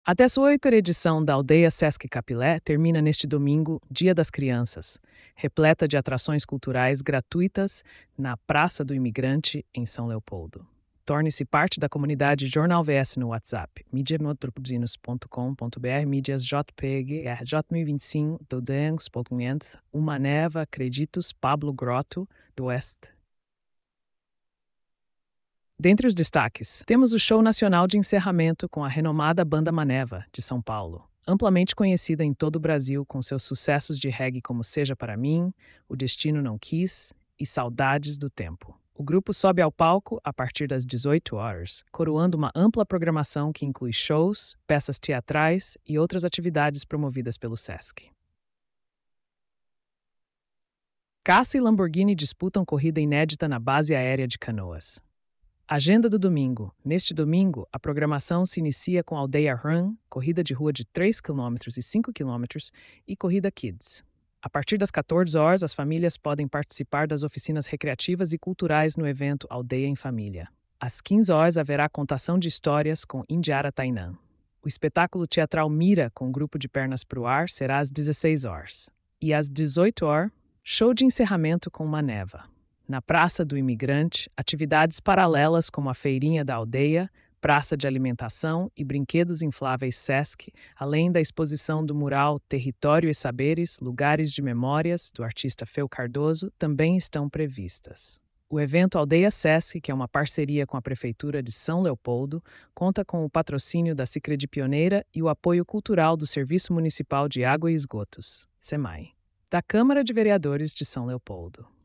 A 18ª edição da Aldeia Sesc Capilé termina neste domingo, Dia das Crianças, repleta de atrações culturais gratuitas na Praça do Imigrante, em São Leopoldo. Torne-se parte da comunidade Jornal VS no WhatsApp, mídiametropolitanos.com.br, mídias JPG, J1025, Dodengs, Pouquinhentes, Uma Neva, Acreditos, Pablo Grotto, do Oeste. Dentre os destaques, temos o show nacional de encerramento com a renomada Banda Maneva, de São Paulo, amplamente conhecida em todo o Brasil com seus sucessos de reggae como Seja Para Mim, O Destino Não Quis e Saudades do Tempo. O grupo sobe ao palco a partir das 18 horas, coroando uma ampla programação que inclui shows, peças teatrais e outras atividades promovidas pelo Sesc. Caça e Lamborghini disputam corrida inédita na base aérea de Canoas. Agenda do domingo. Neste domingo, a programação se inicia com Aldeia Run, corrida de rua de 3 quilômetros e 5 quilômetros, e corrida Kids. A partir das 14 horas, as famílias podem participar das oficinas recreativas e culturais no evento Aldeia em Família. Às 15 horas, haverá contação de histórias com Indiara Tainã. O espetáculo teatral Mira, com grupo de pernas pro ar, será às 16 horas. E às 18 horas, show de encerramento com Maneva. Na Praça do Imigrante, atividades paralelas como a Feirinha da Aldeia, praça de alimentação e brinquedos infláveis Sesc, além da exposição do mural Território e Saberes, Lugares de Memórias, do artista Feu Cardoso, também estão previstas. O evento Aldeia Sesc, que é uma parceria com a Prefeitura de São Leopoldo, conta com o patrocínio da Sicredi Pioneira e o apoio cultural do Serviço Municipal de Água e Esgotos, SEMAI, da Câmara de Vereadores de São Leopoldo.